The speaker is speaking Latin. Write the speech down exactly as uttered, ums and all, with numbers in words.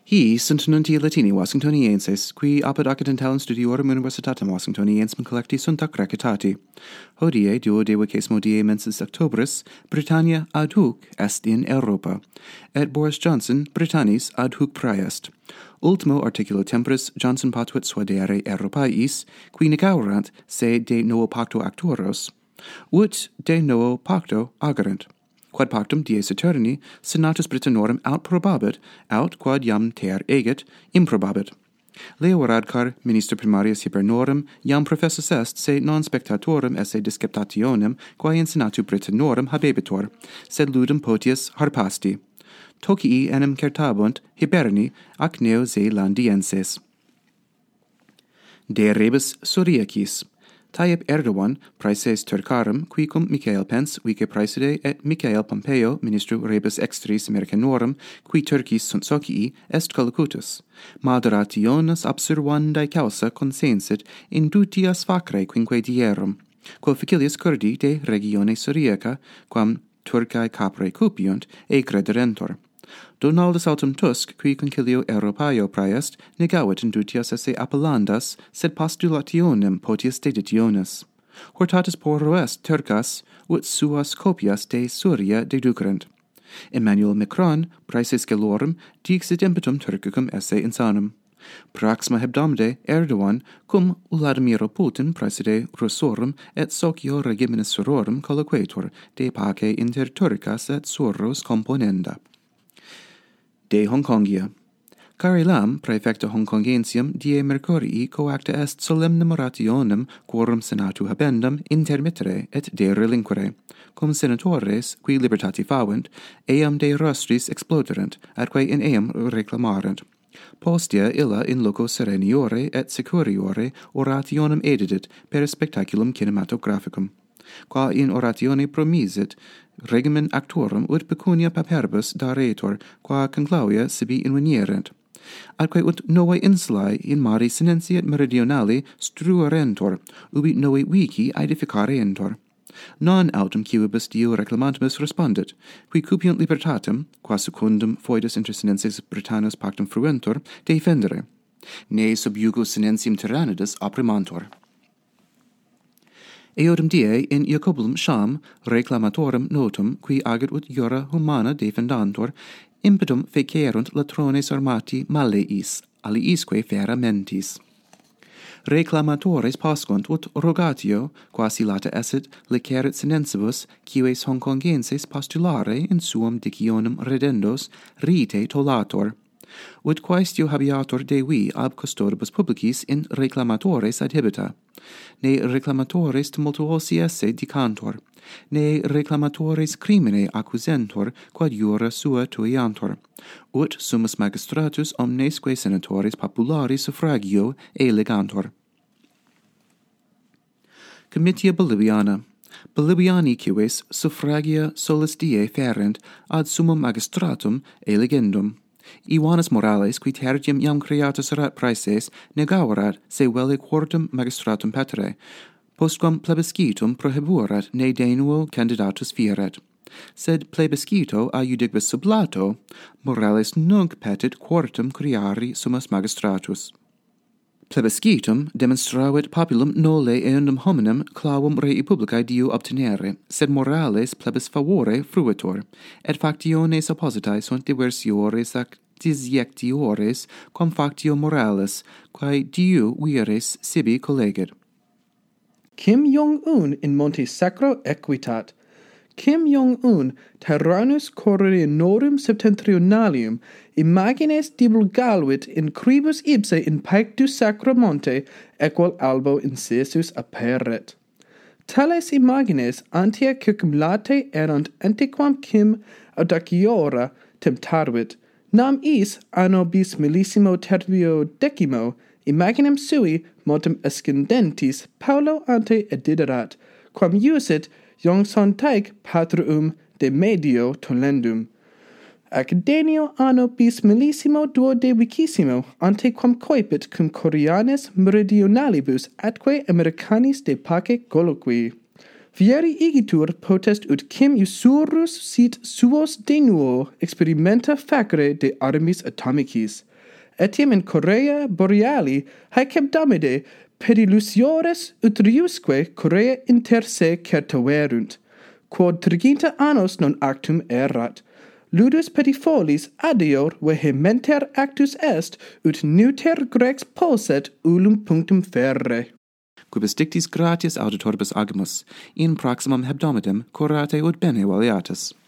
Hi sunt nunti Latini Washingtonienses, qui apud accidentalem studiorum universitatem Washingtoniensem collecti sunt ac recitati. Hodie duodecimo die mensis Octobris, Britannia ad hoc est in Europa, et Boris Johnson Britannis ad hoc praest. Ultimo articulo temporis Johnson patuit suadere Europais, qui negaurant se de novo pacto actoros, ut de novo pacto agerent. Quod pactum dies eterni senatus Britannorum aut probabit, aut quod iam ter egit improbabit. Leo Radcar, minister primarius Hibernorum, iam professus est se non spectatorum esse disceptationem quae in senatu Britannorum habebitur, sed ludum potius harpasti. Tocii enim certabunt Hiberni ac Neozelandienses. De rebus Syriacis. Tayyip Erdogan, praeses Turcarum, qui cum Michael Pence, vice praeside, et Michael Pompeo, ministru rebus exteris Americanorum, qui Turcis sunt socii, est collocutus. Moderationis observandae causa consensit indutias facere quinque dierum, quo ficilius curdi de regione Syriaca, quam Turcae capre cupiunt, e crederentur. Donaldus autem Tusk, qui concilio Europaeo praest, negavit indutias esse appellandas, sed postulationem potius deditionis. Hortatus porro est Turcas, ut suas copias de Syria deducerent. Emmanuel Macron, praeses gelorum, dixit impetum Turcicum esse insanum. Proxima hebdomade Erdogan, cum Vladimiro Putin praeside Russorum et socio regimenis Surorum colloquatur, de pace inter Turcas et Surros componenda. De Hongkongia. Carilam, praefecta Hongkongensium, die Mercurii coacta est solemnum orationem quorum senatu habendum intermittere et de relinquere, cum senatores, qui libertati fauent, eam de rostris exploderant, atque in eam reclamarant. Postea illa in loco sereniore et securiore orationem edidit per spectaculum cinematographicum, qua in oratione promisit regimen actorum ut pecunia paperibus daretur, qua conclavia sibi invenierent, atque ut novae insulae in mare sinentia et meridionali struerentur, ubi novae vici aedificarentur. Non autem civibus dio reclamantimus respondit, qui cupiunt libertatem, qua secundum foedus inter sinenses Britannos pactum fruentur, defendere, ne sub iugo sinentium tyrannidus opprimantur. Eodum die in Iacobulum Sham reclamatorum notum, qui agit ut iura humana defendantur, impetum fecerunt latrones armati malleis, aliisque fera mentis. Reclamatores poscunt ut rogatio, quasi lata esset, licerit sinensibus, quies Hongkongenses postulare in suum dicionum redendos, rite tollator. Ut quaestio habeatur de vi ab custodibus publicis in reclamatores adhibita. Ne reclamatores tumultuosi esse dicantur, ne reclamatores crimine accusentur quod iura sua tuiantur, ut summus magistratus omnesque senatores populari suffragio elegantur. Comitia Boliviana. Boliviani cives suffragia solis die ferent ad summum magistratum elegendum. Ioannis Morales, qui tertium iam creatus erat praeses, negaurat se velle quartum magistratum patere, postquam plebiscitum prohibuerat ne de nuo candidatus fieret. Sed plebiscito a iudibus sublato, Morales nunc petit quartum creari summus magistratus. Plebiscitum demonstravit populum nole eundum hominem clauum rei publicae diu obtenere, sed Morales plebis favore fruitur, et factiones oppositae sunt diversiores ac disjectiores quam factio Morales, quae diu vires sibi collegit. Kim Jong-un in Monte Sacro equitat. Kim Jong-un, tyrannus Coreanorum septentrionalium, imagines divulgaluit in cribus ipse in pactu sacro monte, equal albo incessus aperet. Tales imagines antia circumlate erant antiquam Kim audaciora temptaruit, nam is anno bis millesimo tertio decimo, imaginem sui motum ascendentis Paulo ante ediderat, quam usit Yongson taec patrum de medio tolendum. Accendenio anno bis millesimo duodecimo ante quam coipit cum Coreanis meridionalibus atque Americanis de pace colloqui. Fieri igitur potest ut Kim usurus sit suos de nuo experimenta facere de armis atomicis, etiam in Corea Boreali haec hebdomade pediluciores utriusque Corea inter se certaverunt, quod triginta annos non actum erat. Ludus petifolis adior vehementer actus est, ut nuter grex posset ulum punctum ferre. Quibus dictis gratias auditoribus agimus, in proximum hebdomedem curate ut bene valeatus.